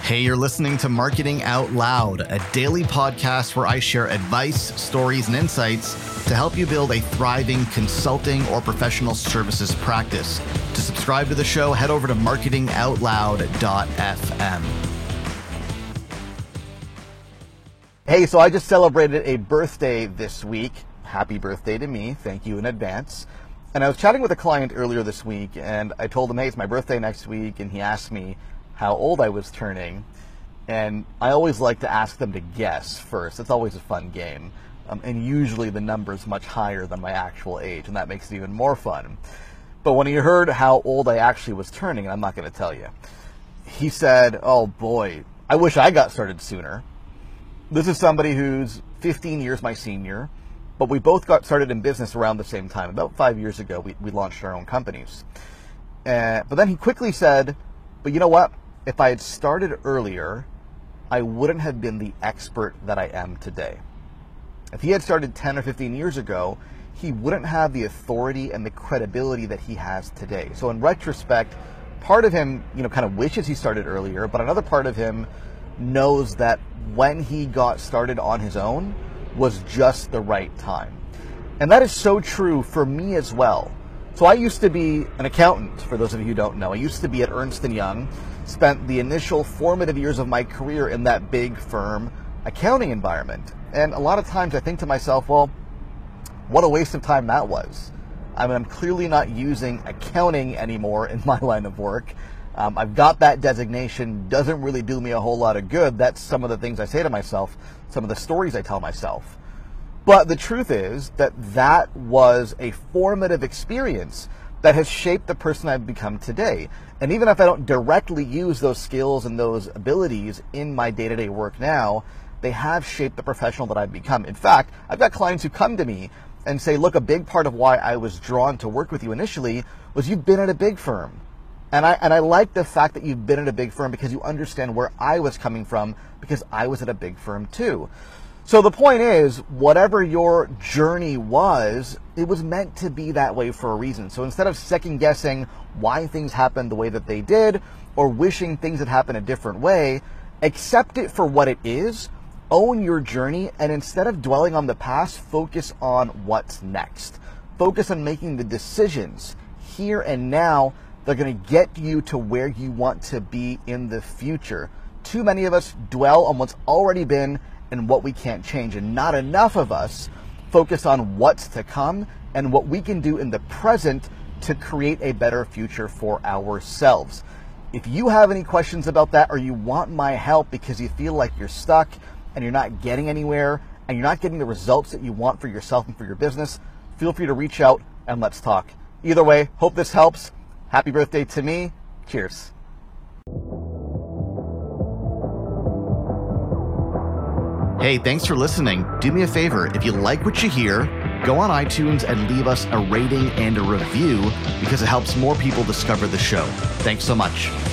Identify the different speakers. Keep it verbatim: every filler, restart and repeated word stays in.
Speaker 1: Hey, you're listening to Marketing Out Loud, a daily podcast where I share advice, stories, and insights to help you build a thriving consulting or professional services practice. To subscribe to the show, head over to marketing out loud dot f m. Hey, so I just celebrated a birthday this week. Happy birthday to me. Thank you in advance. And I was chatting with a client earlier this week, and I told him, hey, it's my birthday next week, and he asked me how old I was turning. And I always like to ask them to guess first. It's always a fun game. Um, and usually the number is much higher than my actual age, and that makes it even more fun. But when he heard how old I actually was turning, and I'm not going to tell you, he said, oh boy, I wish I got started sooner. This is somebody who's fifteen years my senior, but we both got started in business around the same time. About five years ago, we, we launched our own companies. Uh, but then he quickly said, but you know what? If I had started earlier, I wouldn't have been the expert that I am today. If he had started ten or fifteen years ago, he wouldn't have the authority and the credibility that he has today. So in retrospect, part of him, you know, kind of wishes he started earlier, but another part of him knows that when he got started on his own was just the right time. And that is so true for me as well. So I used to be an accountant, for those of you who don't know. I used to be at Ernst and Young, spent the initial formative years of my career in that big firm accounting environment. And a lot of times I think to myself, well, what a waste of time that was. I mean, I'm clearly not using accounting anymore in my line of work. Um, I've got that designation, doesn't really do me a whole lot of good. That's some of the things I say to myself, some of the stories I tell myself. But the truth is that that was a formative experience that has shaped the person I've become today. And even if I don't directly use those skills and those abilities in my day-to-day work now, they have shaped the professional that I've become. In fact, I've got clients who come to me and say, look, a big part of why I was drawn to work with you initially was you've been at a big firm. And I and I like the fact that you've been at a big firm because you understand where I was coming from because I was at a big firm too. So the point is, whatever your journey was, it was meant to be that way for a reason. So instead of second guessing why things happened the way that they did or wishing things had happened a different way, accept it for what it is, own your journey, and instead of dwelling on the past, focus on what's next. Focus on making the decisions here and now that are going to get you to where you want to be in the future. Too many of us dwell on what's already been and what we can't change, and not enough of us focus on what's to come and what we can do in the present to create a better future for ourselves. If you have any questions about that, or you want my help because you feel like you're stuck and you're not getting anywhere and you're not getting the results that you want for yourself and for your business, feel free to reach out and let's talk. Either way, hope this helps. Happy birthday to me. Cheers. Hey, thanks for listening. Do me a favor, if you like what you hear, go on iTunes and leave us a rating and a review because it helps more people discover the show. Thanks so much.